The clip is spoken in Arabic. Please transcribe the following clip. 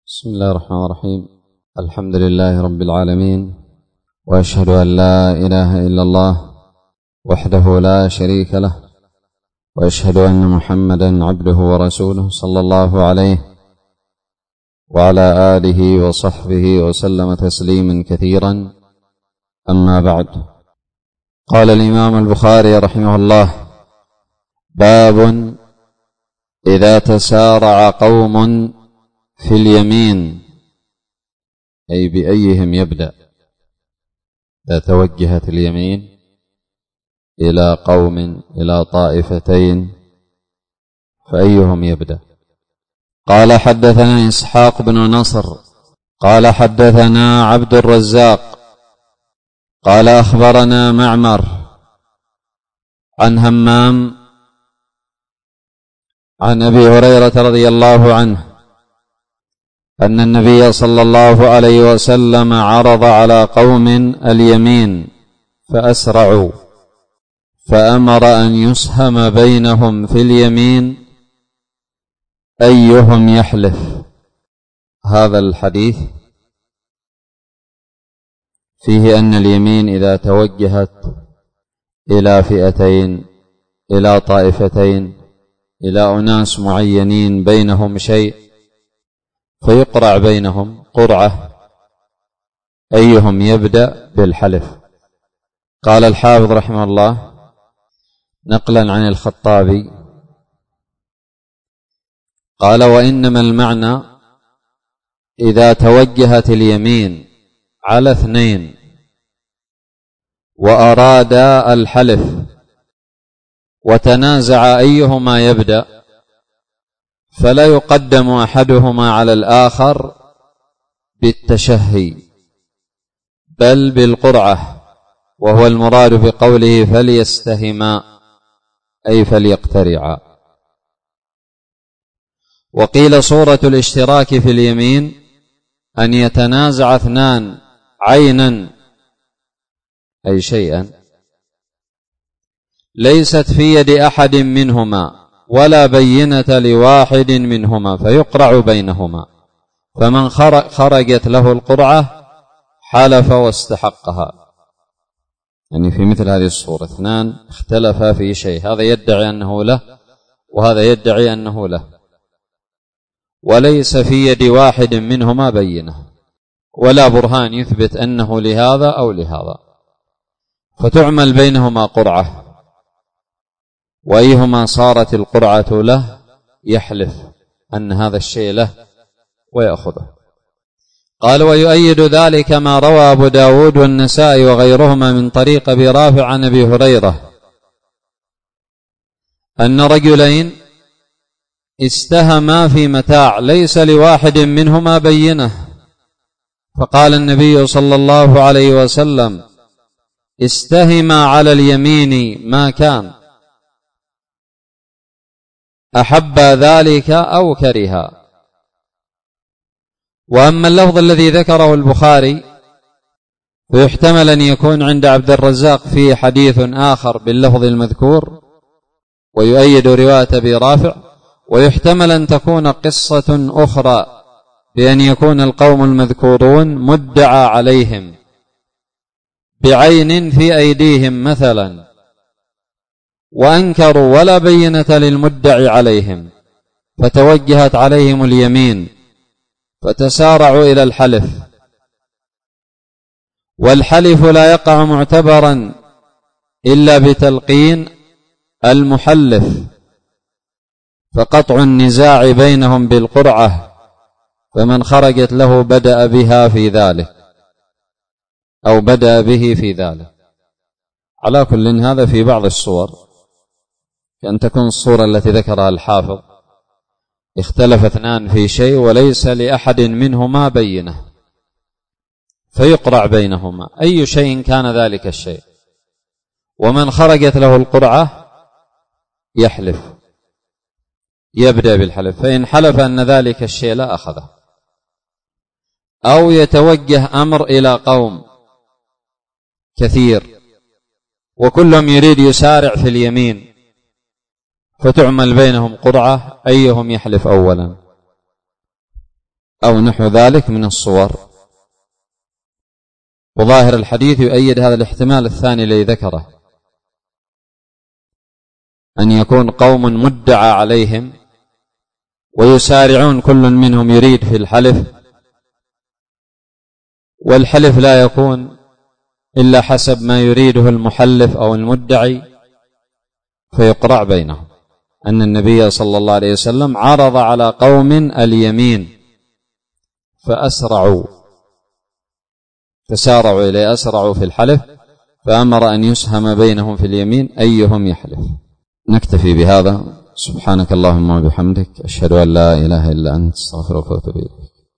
بسم الله الرحمن الرحيم. الحمد لله رب العالمين، وأشهد أن لا إله إلا الله وحده لا شريك له، وأشهد أن محمدا عبده ورسوله صلى الله عليه وعلى آله وصحبه وسلم تسليما كثيرا. أما بعد، قال الإمام البخاري رحمه الله: باب إذا تسارع قوم في اليمين، أي بأيهم يبدأ. إذا توجهت اليمين إلى قوم، إلى طائفتين، فأيهم يبدأ؟ قال: حدثنا إسحاق بن نصر قال حدثنا عبد الرزاق قال أخبرنا معمر عن همام عن أبي هريرة رضي الله عنه أن النبي صلى الله عليه وسلم عرض على قوم اليمين فأسرعوا، فأمر أن يسهم بينهم في اليمين أيهم يحلف. هذا الحديث فيه أن اليمين إذا توجهت إلى فئتين، إلى طائفتين، إلى أناس معينين بينهم شيء، فيقرع بينهم قرعة، أيهم يبدأ بالحلف. قال الحافظ رحمه الله نقلا عن الخطابي قال: وإنما المعنى إذا توجهت اليمين على اثنين وأراد الحلف وتنازع أيهما يبدأ، فلا يقدم أحدهما على الآخر بالتشهي، بل بالقرعة، وهو المراد بقوله فليستهما، أي فليقترعا. وقيل صورة الاشتراك في اليمين أن يتنازع اثنان عينا، أي شيئا ليست في يد أحد منهما ولا بينة لواحد منهما، فيقرع بينهما، فمن خرجت له القرعة حلف واستحقها. يعني في مثل هذه الصورة اثنان اختلفا في شيء، هذا يدعي أنه له وهذا يدعي أنه له، وليس في يد واحد منهما بينة ولا برهان يثبت أنه لهذا أو لهذا، فتعمل بينهما قرعة، وأيهما صارت القرعة له يحلف أن هذا الشيء له ويأخذه. قال: ويؤيد ذلك ما روى أبو داود والنسائي وغيرهما من طريق أبي رافع عن أبي هريرة أن رجلين استهما في متاع ليس لواحد منهما بينة، فقال النبي صلى الله عليه وسلم: استهما على اليمين ما كان، أحب ذلك أو كرها. وأما اللفظ الذي ذكره البخاري فيحتمل أن يكون عند عبد الرزاق فيه حديث آخر باللفظ المذكور ويؤيد رواية أبي رافع، ويحتمل أن تكون قصة أخرى بأن يكون القوم المذكورون مدعى عليهم بعين في أيديهم مثلا، وأنكروا ولا بينة للمدعي عليهم، فتوجهت عليهم اليمين فتسارعوا إلى الحلف، والحلف لا يقع معتبرا إلا بتلقين المحلف، فقطع النزاع بينهم بالقرعة، فمن خرجت له بدأ بها في ذلك أو بدأ به في ذلك. على كل هذا في بعض الصور كأن تكون الصورة التي ذكرها الحافظ اختلف اثنان في شيء وليس لأحد منهما بينة، فيقرع بينهما أي شيء كان ذلك الشيء، ومن خرجت له القرعة يحلف، يبدأ بالحلف، فإن حلف أن ذلك الشيء لا أخذه. أو يتوجه أمر إلى قوم كثير وكلهم يريد يسارع في اليمين، فتعمل بينهم قرعة أيهم يحلف أولا. أو نحو ذلك من الصور. وظاهر الحديث يؤيد هذا الاحتمال الثاني الذي ذكره، أن يكون قوم مدعى عليهم ويسارعون كل منهم يريد في الحلف، والحلف لا يكون إلا حسب ما يريده المحلف أو المدعي، فيقرع بينهم. أن النبي صلى الله عليه وسلم عرض على قوم اليمين فأسرعوا، تسارعوا إليه، أسرعوا في الحلف، فأمر أن يسهم بينهم في اليمين أيهم يحلف. نكتفي بهذا. سبحانك اللهم وبحمدك، أشهد أن لا إله إلا أنت، استغفرك وأتوب إليك.